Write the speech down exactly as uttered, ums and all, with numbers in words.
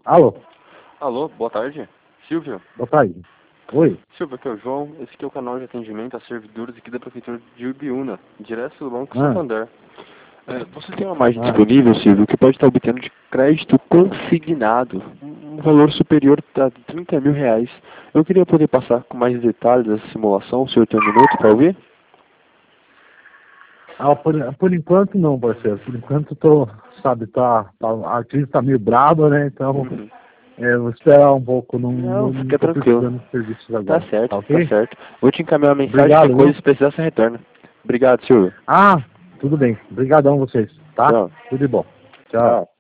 Alô? Alô, boa tarde. Silvio? Boa tarde. Oi? Silvio, aqui é o João. Esse aqui é o canal de atendimento a servidores aqui da Prefeitura de Ubiúna, direto do Banco Ah. Santander. É, você tem uma margem Ah. disponível, Silvio, que pode estar obtendo de crédito consignado, um valor superior a trinta mil reais. Eu queria poder passar com mais detalhes dessa simulação. O senhor tem um minuto para ouvir? Ah, por, por enquanto não, parceiro. Por enquanto tô, sabe, tá, tá, a crise tá meio brava, né? Então, Uhum. é, vou esperar um pouco, não, Não, não, não fica tô tranquilo. precisando de serviços Tá agora. certo, Tá tá ok? certo. Vou te encaminhar uma mensagem, Obrigado, qualquer coisa, viu? se precisar, você retorna. Obrigado, Silvio. Ah, tudo bem. Obrigadão vocês, tá? Tchau. Tudo de bom. Tchau. Tchau.